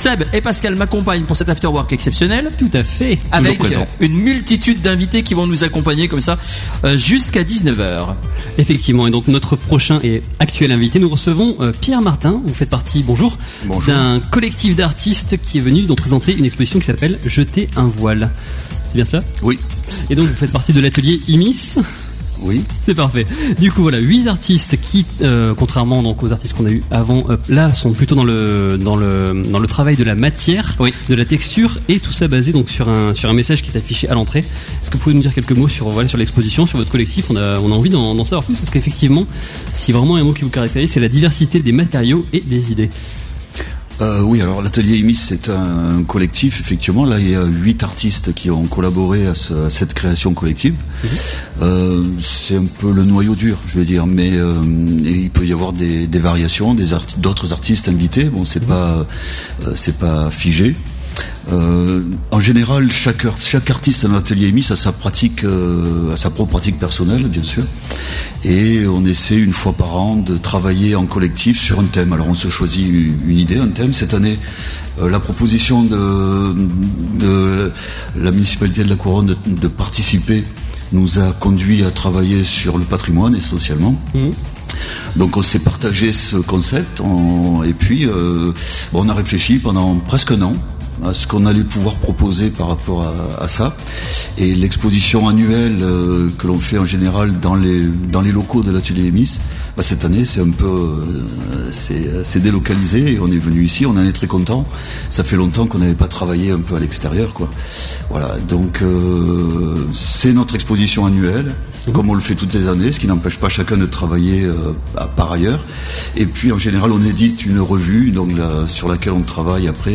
Seb et Pascal m'accompagnent pour cet afterwork exceptionnel. Tout à fait. Avec une multitude d'invités qui vont nous accompagner comme ça jusqu'à 19h. Effectivement, et donc notre prochain et actuel invité, nous recevons Pierre Martin. Vous faites partie, bonjour. D'un collectif d'artistes qui est venu nous présenter une exposition qui s'appelle Jeter un voile. C'est bien cela ? Oui. Et donc vous faites partie de l'atelier IMIS. Oui. C'est parfait. Du coup, voilà, 8 artistes qui, contrairement donc aux artistes qu'on a eu avant, là sont plutôt dans le travail de la matière, de la texture, et tout ça basé donc sur un message qui est affiché à l'entrée. Est-ce que vous pouvez nous dire quelques mots sur l'exposition, sur votre collectif ? On a envie d'en savoir plus, parce qu'effectivement, si vraiment un mot qui vous caractérise, c'est la diversité des matériaux et des idées. Oui, alors l'atelier IMIS, c'est un collectif, effectivement. Là, il y a 8 artistes qui ont collaboré à cette création collective. C'est un peu le noyau dur, je veux dire, mais il peut y avoir des variations, d'autres artistes invités. Bon, c'est pas figé. En général, chaque artiste dans l'atelier IMIS a sa propre pratique personnelle, bien sûr, et on essaie une fois par an de travailler en collectif sur un thème. Alors on se choisit une idée, un thème. Cette année, la proposition de la municipalité de La Couronne de participer nous a conduit à travailler sur le patrimoine essentiellement. Donc on s'est partagé ce concept et puis on a réfléchi pendant presque un an à ce qu'on allait pouvoir proposer par rapport à ça. Et l'exposition annuelle que l'on fait en général dans les locaux de l'atelier IMIS, cette année c'est un peu c'est délocalisé et on est venu ici, on en est très content. Ça fait longtemps qu'on n'avait pas travaillé un peu à l'extérieur, quoi. Voilà, donc c'est notre exposition annuelle, comme on le fait toutes les années, ce qui n'empêche pas chacun de travailler par ailleurs. Et puis en général on édite une revue donc sur laquelle on travaille après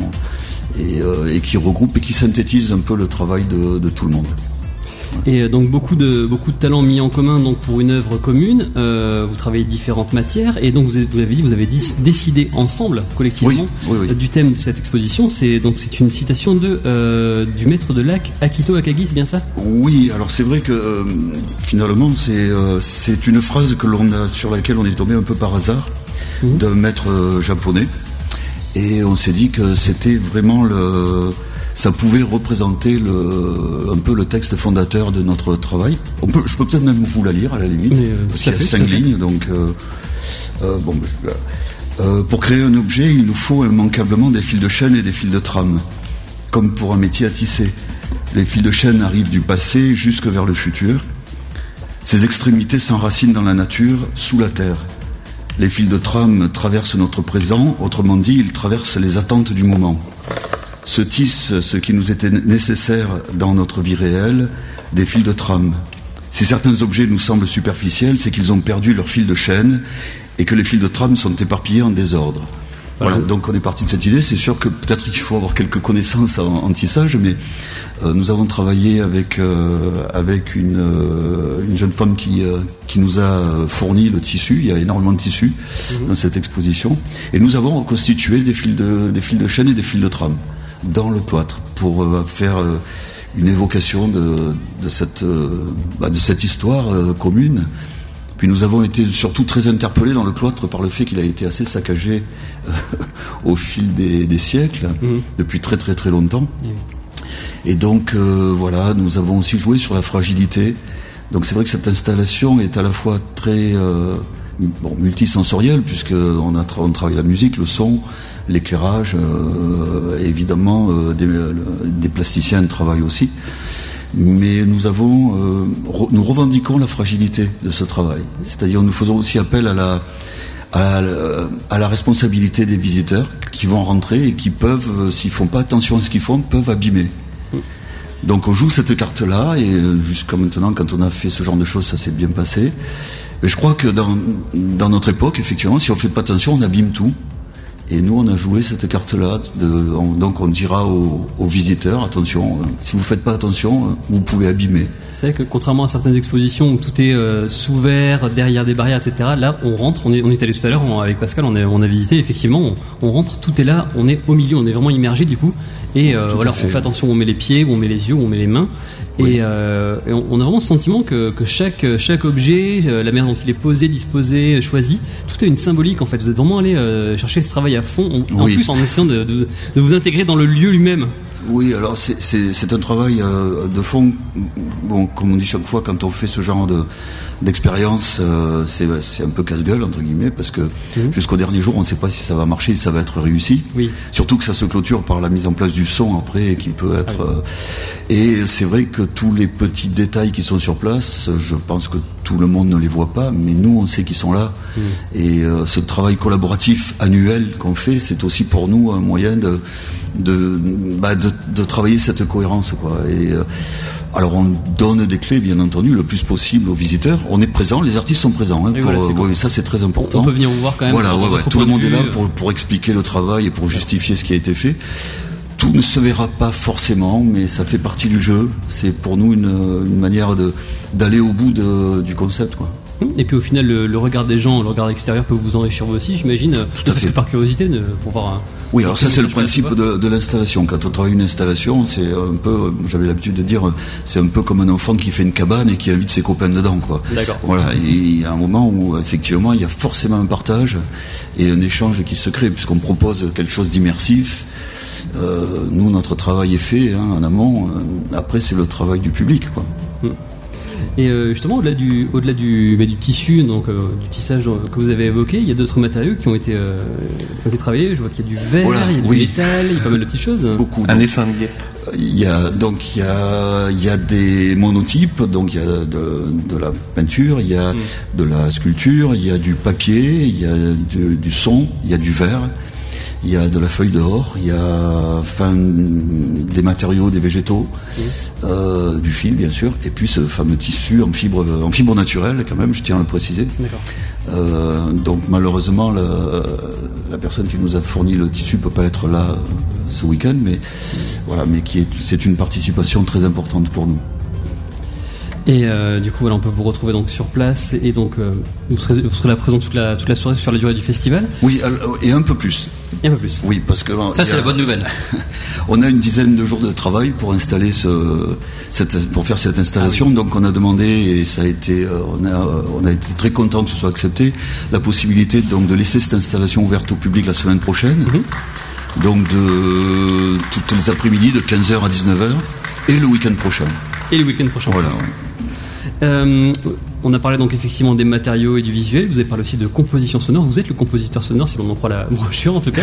et qui regroupe et qui synthétise un peu le travail de tout le monde. Et donc beaucoup de talents mis en commun donc pour une œuvre commune. Vous travaillez différentes matières et donc vous avez dit, vous avez décidé ensemble, collectivement, du thème de cette exposition. C'est une citation du maître de lac Akito Akagi, c'est bien ça ? Oui, alors c'est vrai que finalement c'est une phrase sur laquelle on est tombé un peu par hasard d'un maître japonais. Et on s'est dit que c'était vraiment ça pouvait représenter un peu le texte fondateur de notre travail. Je peux peut-être même vous la lire à la limite, parce qu'il y a 5 lignes. Donc, pour créer un objet, il nous faut immanquablement des fils de chaîne et des fils de trame, comme pour un métier à tisser. Les fils de chaîne arrivent du passé jusque vers le futur. Ces extrémités s'enracinent dans la nature, sous la terre. Les fils de trame traversent notre présent, autrement dit, ils traversent les attentes du moment. Se tissent ce qui nous était nécessaire dans notre vie réelle, des fils de trame. Si certains objets nous semblent superficiels, c'est qu'ils ont perdu leur fil de chaîne et que les fils de trame sont éparpillés en désordre. Voilà, donc on est parti de cette idée. C'est sûr que peut-être qu'il faut avoir quelques connaissances en tissage, mais nous avons travaillé avec une jeune femme qui nous a fourni le tissu. Il y a énormément de tissu dans cette exposition, et nous avons reconstitué des fils de chaîne et des fils de trame dans le cloître pour faire une évocation de cette histoire commune. Puis nous avons été surtout très interpellés dans le cloître par le fait qu'il a été assez saccagé au fil des siècles, depuis très très très longtemps. Et donc voilà, nous avons aussi joué sur la fragilité. Donc c'est vrai que cette installation est à la fois très multisensorielle, puisqu'on travaille la musique, le son, l'éclairage, évidemment des plasticiens travaillent aussi. Mais nous revendiquons la fragilité de ce travail. C'est-à-dire nous faisons aussi appel à la responsabilité des visiteurs qui vont rentrer et qui peuvent, s'ils font pas attention à ce qu'ils font, peuvent abîmer. Donc on joue cette carte-là, et jusqu'à maintenant, quand on a fait ce genre de choses, ça s'est bien passé. Et je crois que dans notre époque, effectivement, si on fait pas attention, on abîme tout. Et nous, on a joué cette carte-là. Donc, on dira aux visiteurs, attention, si vous ne faites pas attention, vous pouvez abîmer. C'est vrai que contrairement à certaines expositions où tout est sous verre, derrière des barrières, etc., là, on rentre, on est allé tout à l'heure avec Pascal, on a visité, effectivement, on rentre, tout est là, on est au milieu, on est vraiment immergé du coup. Et voilà, on fait attention où on met les pieds, où on met les yeux, où on met les mains. Et on a vraiment ce sentiment que chaque objet, la manière dont il est posé, disposé, choisi, tout a une symbolique en fait. Vous êtes vraiment allé chercher ce travail à fond, en plus en essayant de vous intégrer dans le lieu lui-même. Oui, alors c'est un travail de fond. Bon, comme on dit chaque fois quand on fait ce genre d'expérience, c'est un peu casse-gueule entre guillemets, parce que jusqu'au dernier jour on ne sait pas si ça va marcher, si ça va être réussi. Oui. Surtout que ça se clôture par la mise en place du son après, qui peut être. Et c'est vrai que tous les petits détails qui sont sur place, je pense que tout le monde ne les voit pas, mais nous on sait qu'ils sont là. Et ce travail collaboratif annuel qu'on fait, c'est aussi pour nous un moyen de travailler cette cohérence, quoi. Et alors on donne des clés, bien entendu, le plus possible aux visiteurs. On est présent, les artistes sont présents. Ça c'est très important. On peut venir vous voir quand même. Voilà, tout le monde est là pour expliquer le travail et pour justifier ce qui a été fait. Tout ne se verra pas forcément, mais ça fait partie du jeu. C'est pour nous une manière d'aller au bout du concept, quoi. Et puis au final, le regard des gens, le regard extérieur peut vous enrichir vous aussi, j'imagine, parce que par curiosité, pour voir. Oui, alors ça c'est le principe de l'installation. Quand on travaille une installation, c'est un peu, j'avais l'habitude de dire, c'est un peu comme un enfant qui fait une cabane et qui invite ses copains dedans, quoi. D'accord. Voilà, il y a un moment où effectivement il y a forcément un partage et un échange qui se crée, puisqu'on propose quelque chose d'immersif. Nous, notre travail est fait en amont. Après, c'est le travail du public, quoi. Et justement, au-delà du tissu, donc du tissage que vous avez évoqué, il y a d'autres matériaux qui ont été travaillés. Je vois qu'il y a du verre, il y a du métal, il y a pas mal de petites choses. Beaucoup. Un dessin de guet. Il y a des monotypes, donc il y a de la peinture, il y a de la sculpture, il y a du papier, il y a du son, il y a du verre. Il y a de la feuille d'or, il y a des matériaux, des végétaux, du fil bien sûr, et puis ce fameux tissu en fibre naturelle quand même, je tiens à le préciser. D'accord. Donc malheureusement la personne qui nous a fourni le tissu peut pas être là ce week-end, mais voilà, c'est une participation très importante pour nous. Et du coup, voilà, on peut vous retrouver donc sur place, et donc vous serez là présent toute la soirée sur la durée du festival. Oui, et un peu plus. Et un peu plus. Oui, parce que ça c'est la bonne nouvelle. On a une dizaine de jours de travail pour installer pour faire cette installation. Donc on a demandé, et ça a été, on a été très content que ce soit accepté, la possibilité donc de laisser cette installation ouverte au public la semaine prochaine. Donc toutes les après-midi de 15h à 19h et le week-end prochain. Et le week-end prochain. Voilà. On a parlé donc effectivement des matériaux et du visuel. Vous avez parlé aussi de composition sonore. Vous êtes le compositeur sonore, si l'on en croit la brochure en tout cas.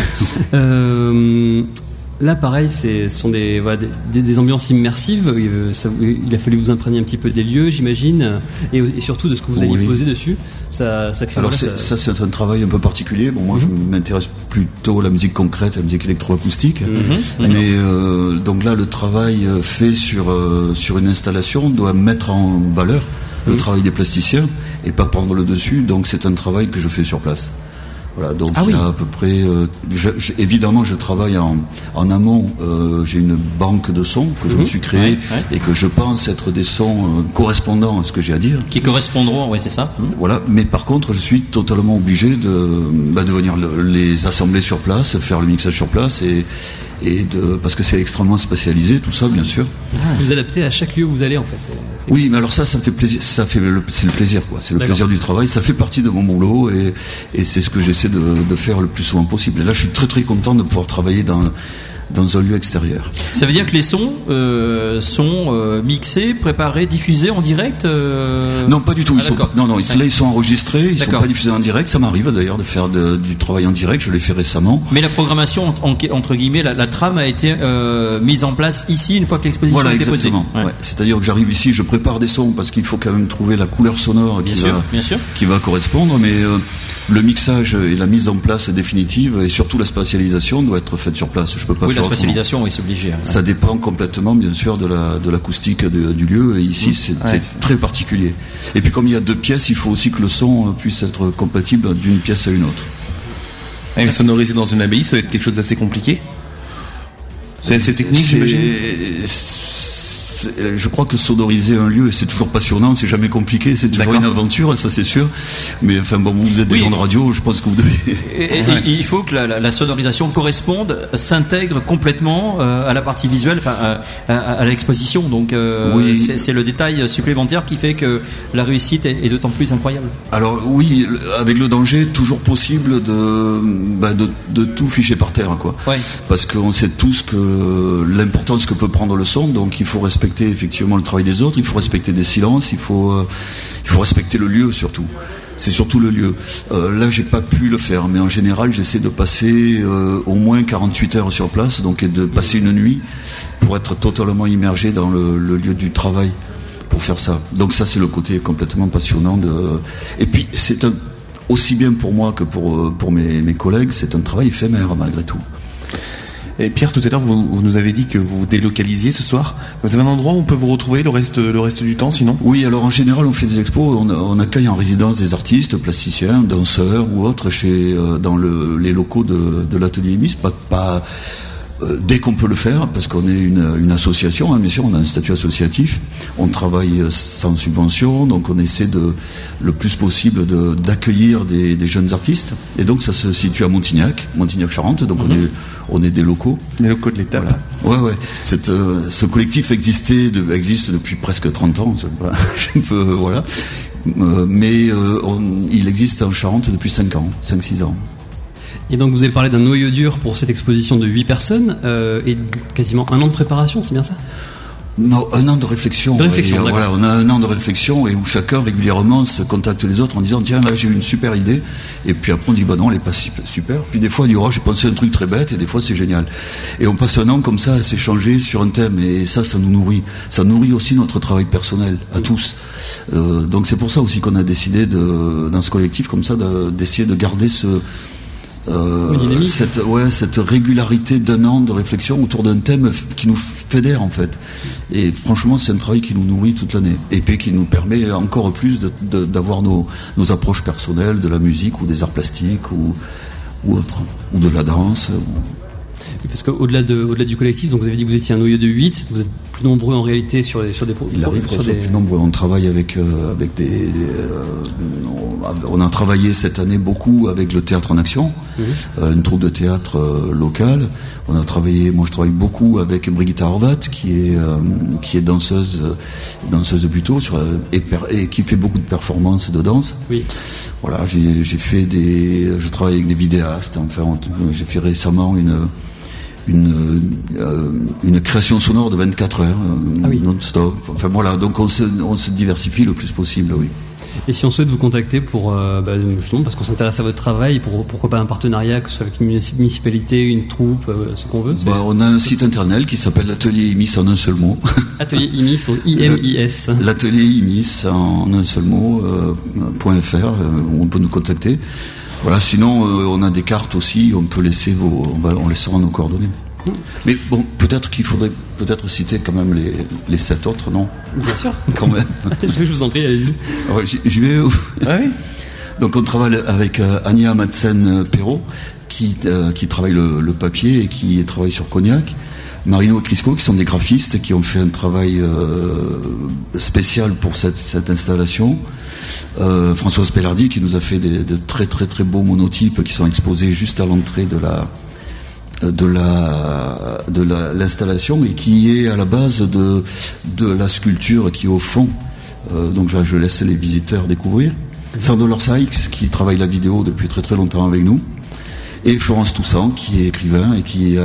Là, pareil, ce sont des ambiances immersives. Il a fallu vous imprégner un petit peu des lieux, j'imagine, et surtout de ce que vous alliez poser dessus. Ça crée. Alors ça, c'est un travail un peu particulier. Bon, moi, je m'intéresse plutôt à la musique concrète, à la musique électroacoustique. Mais donc là, le travail fait sur une installation doit mettre en valeur le travail des plasticiens et pas prendre le dessus. Donc c'est un travail que je fais sur place. Voilà, donc il y a à peu près. Évidemment, je travaille en amont. J'ai une banque de sons que je me suis créée et que je pense être des sons correspondants à ce que j'ai à dire. Qui correspondront, oui, c'est ça. Voilà, mais par contre, je suis totalement obligé de venir les assembler sur place, faire le mixage sur place parce que c'est extrêmement spécialisé, tout ça, bien sûr. Vous adaptez à chaque lieu où vous allez, en fait. Oui, mais alors ça me fait plaisir. C'est le plaisir, quoi. C'est le plaisir du travail. Ça fait partie de mon boulot et c'est ce que j'essaie de faire le plus souvent possible. Et là, je suis très très content de pouvoir travailler dans un lieu extérieur. Ça veut dire que les sons sont mixés, préparés, diffusés en direct Non, pas du tout. Ils sont enregistrés, ils ne sont pas diffusés en direct. Ça m'arrive d'ailleurs de faire du travail en direct, je l'ai fait récemment. Mais la programmation, entre guillemets, la trame a été mise en place ici une fois que l'exposition a été posée. Ouais. C'est-à-dire que j'arrive ici, je prépare des sons parce qu'il faut quand même trouver la couleur sonore qui va correspondre, mais le mixage et la mise en place définitive et surtout la spatialisation doit être faite sur place. Je peux pas faire la spatialisation, oui, c'est obligé. Ça dépend complètement, bien sûr, de l'acoustique du lieu. Et ici, c'est très particulier. Et puis, comme il y a deux pièces, il faut aussi que le son puisse être compatible d'une pièce à une autre. Et sonoriser dans une abbaye, ça va être quelque chose d'assez compliqué. C'est assez technique, j'imagine. je crois que sonoriser un lieu, c'est toujours passionnant, c'est jamais compliqué, c'est toujours une aventure, ça c'est sûr. Mais enfin bon, vous êtes des gens de radio, je pense que vous devez. Il faut que la sonorisation corresponde, s'intègre complètement à la partie visuelle, à l'exposition. Donc c'est le détail supplémentaire qui fait que la réussite est d'autant plus incroyable. Alors oui, avec le danger, toujours possible de tout ficher par terre, quoi. Ouais. Parce qu'on sait tous que l'importance que peut prendre le son, donc il faut respecter effectivement le travail des autres, il faut respecter des silences, il faut respecter le lieu surtout. C'est surtout le lieu. Là, j'ai pas pu le faire, mais en général, j'essaie de passer au moins 48 heures sur place, donc et de passer une nuit pour être totalement immergé dans le lieu du travail pour faire ça. Donc ça, c'est le côté complètement passionnant et puis c'est aussi bien pour moi que pour mes collègues, c'est un travail éphémère malgré tout. Et Pierre, tout à l'heure, vous nous avez dit que vous vous délocalisiez ce soir. Vous avez un endroit où on peut vous retrouver le reste du temps, sinon ? Oui, alors en général, on fait des expos, on accueille en résidence des artistes, plasticiens, danseurs ou autres dans les locaux de l'atelier IMIS. Dès qu'on peut le faire, parce qu'on est une association, bien sûr, on a un statut associatif, on travaille sans subvention, donc on essaie le plus possible d'accueillir des jeunes artistes. Et donc ça se situe à Montignac-Charente, donc on est des locaux. Les locaux de l'État. Voilà. Ouais. Ce collectif existe depuis presque 30 ans, voilà. Mais il existe en Charente depuis 5-6 ans. Et donc vous avez parlé d'un noyau dur pour cette exposition de 8 personnes et quasiment un an de préparation, c'est bien ça ? Non, un an de réflexion. Voilà, on a un an de réflexion et où chacun régulièrement se contacte les autres en disant tiens là j'ai eu une super idée et puis après on dit bah non elle est pas super. Puis des fois on dit oh j'ai pensé à un truc très bête et des fois c'est génial. Et on passe un an comme ça à s'échanger sur un thème et ça nous nourrit. Ça nourrit aussi notre travail personnel à tous. Donc c'est pour ça aussi qu'on a décidé dans ce collectif comme ça d'essayer de garder cette régularité d'un an de réflexion autour d'un thème qui nous fédère en fait. Et franchement c'est un travail qui nous nourrit toute l'année et puis qui nous permet encore plus d'avoir nos approches personnelles de la musique ou des arts plastiques ou autre, ou de la danse. Parce qu'au-delà du collectif, donc vous avez dit que vous étiez un noyau de 8, vous êtes plus nombreux en réalité sur des Il arrive qu'on soit plus nombreux, on travaille avec on a travaillé cette année beaucoup avec le Théâtre en Action, une troupe de théâtre locale. On a travaillé, moi je travaille beaucoup avec Brigitte Horvat qui est danseuse plutôt et qui fait beaucoup de performances de danse. Oui. Voilà, je travaille avec des vidéastes. Enfin, j'ai fait récemment une création sonore de 24 heures non-stop. Enfin voilà, donc on se diversifie le plus possible, oui. Et si on souhaite vous contacter pour justement parce qu'on s'intéresse à votre travail, pourquoi pas un partenariat, que ce soit avec une municipalité, une troupe, ce qu'on veut. On a un site internet qui s'appelle l'Atelier IMIS en un seul mot. Atelier IMIS, donc IMIS. L'Atelier IMIS en un seul mot .fr, où on peut nous contacter. Voilà, sinon on a des cartes aussi, on peut laisser on laissera nos coordonnées. Mais bon, peut-être qu'il faudrait citer quand même les 7 autres, non ? Bien sûr. Quand même. Je vous en prie, allez-y. Alors, j'y vais. Oui. Donc on travaille avec Ania Madsen-Perrault qui travaille le papier et qui travaille sur Cognac. Marino et Crisco qui sont des graphistes qui ont fait un travail spécial pour cette installation. Françoise Pellardi qui nous a fait de très très très beaux monotypes qui sont exposés juste à l'entrée de l'installation et qui est à la base de la sculpture qui est au fond. Donc je laisse les visiteurs découvrir. Sandor Sykes qui travaille la vidéo depuis très très longtemps avec nous. Et Florence Toussaint qui est écrivaine,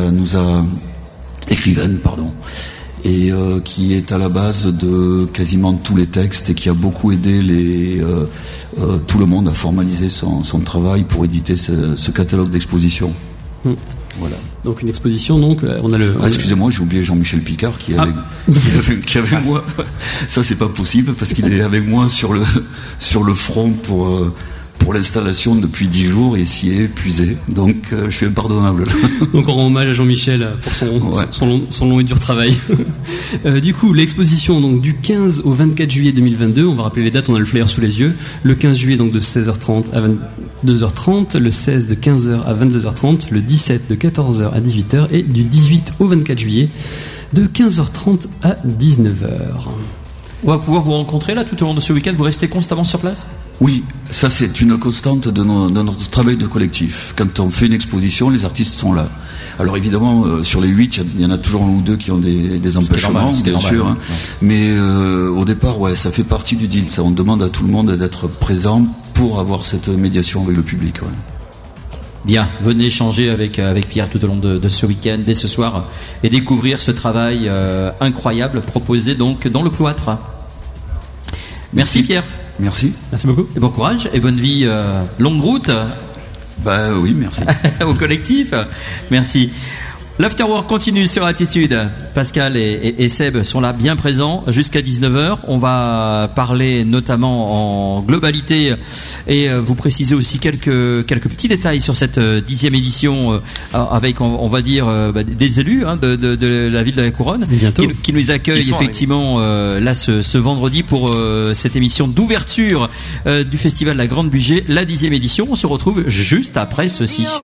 et qui est à la base de quasiment tous les textes et qui a beaucoup aidé tout le monde à formaliser son travail pour éditer ce catalogue d'exposition. Voilà. Donc une exposition, donc on a excusez-moi, j'ai oublié Jean-Michel Picard qui est avec moi. Ça c'est pas possible parce qu'il est avec moi sur le front pour l'installation depuis 10 jours et s'y est épuisé. Donc je suis impardonnable. Donc on rend hommage à Jean-Michel pour son long et dur travail. Du coup, l'exposition donc du 15 au 24 juillet 2022, on va rappeler les dates, on a le flyer sous les yeux. Le 15 juillet donc de 16h30 à 22h30, le 16 de 15h à 22h30, le 17 de 14h à 18h et du 18 au 24 juillet de 15h30 à 19h. On va pouvoir vous rencontrer là tout au long de ce week-end. Vous restez constamment sur place ? Oui, ça c'est une constante de notre travail de collectif. Quand on fait une exposition, les artistes sont là. Alors évidemment, sur les 8, il y en a toujours un ou deux qui ont des empêchements, bien sûr. Hein. Mais au départ, ça fait partie du deal. Ça, on demande à tout le monde d'être présent pour avoir cette médiation avec le public. Ouais. Bien, venez échanger avec Pierre tout au long de ce week-end, dès ce soir, et découvrir ce travail incroyable proposé donc dans le cloître. Merci Pierre. Merci. Merci beaucoup. Et bon courage et bonne vie, longue route. Oui, merci. Au collectif. Merci. L'Afterwork continue sur Attitude. Pascal et Seb sont là bien présents jusqu'à 19h. On va parler notamment en globalité et vous préciser aussi quelques petits détails sur cette 10e édition avec, on va dire, des élus de la ville de la Couronne qui nous accueillent effectivement là ce vendredi pour cette émission d'ouverture du festival La Grande Bugey, la 10e édition. On se retrouve juste après ceci.